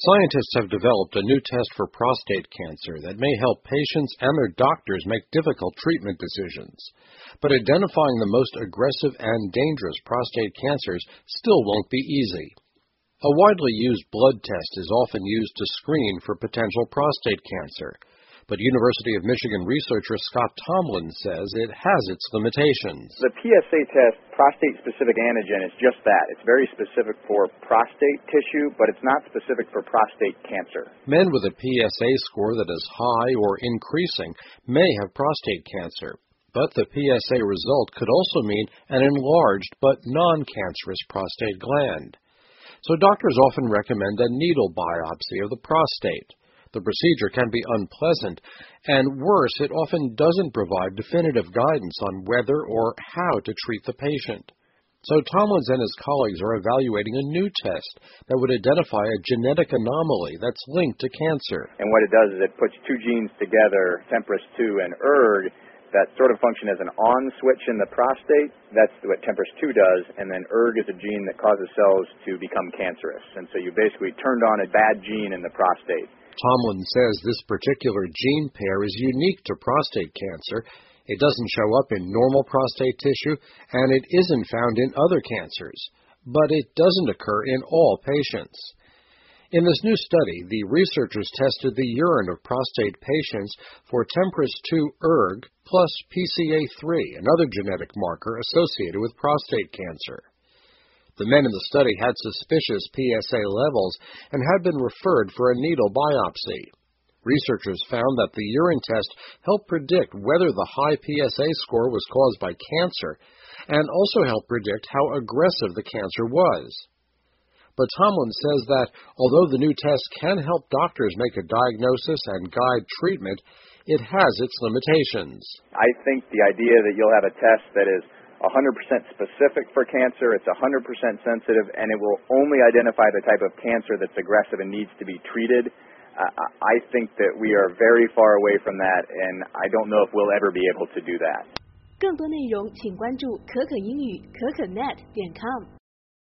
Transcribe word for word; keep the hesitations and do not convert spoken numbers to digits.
Scientists have developed a new test for prostate cancer that may help patients and their doctors make difficult treatment decisions. But identifying the most aggressive and dangerous prostate cancers still won't be easy. A widely used blood test is often used to screen for potential prostate cancer. But University of Michigan researcher Scott Tomlin says it has its limitations. The P S A test, prostate-specific antigen, is just that. It's very specific for prostate tissue, but it's not specific for prostate cancer. Men with a P S A score that is high or increasing may have prostate cancer. But the P S A result could also mean an enlarged but non-cancerous prostate gland. So doctors often recommend a needle biopsy of the prostate. The procedure can be unpleasant, and worse, it often doesn't provide definitive guidance on whether or how to treat the patient. So Tomlins and his colleagues are evaluating a new test that would identify a genetic anomaly that's linked to cancer. And what it does is it puts two genes together, TMPRSS two and ERG, that sort of function as an on switch in the prostate. That's what TMPRSS two does, and then ERG is a gene that causes cells to become cancerous. And so you basically turned on a bad gene in the prostate. Tomlin says this particular gene pair is unique to prostate cancer. It doesn't show up in normal prostate tissue, and it isn't found in other cancers. But it doesn't occur in all patients. In this new study, the researchers tested the urine of prostate patients for TMPRSS two ERG plus P C A three, another genetic marker associated with prostate cancer. The men in the study had suspicious P S A levels and had been referred for a needle biopsy. Researchers found that the urine test helped predict whether the high P S A score was caused by cancer and also helped predict how aggressive the cancer was. But Tomlin says that although the new test can help doctors make a diagnosis and guide treatment, it has its limitations. I think the idea that you'll have a test that is one hundred percent specific for cancer, it's one hundred percent sensitive, and it will only identify the type of cancer that's aggressive and needs to be treated, uh, I think that we are very far away from that, and I don't know if we'll ever be able to do that. 更多内容请关注可可英语可可 net 点 com。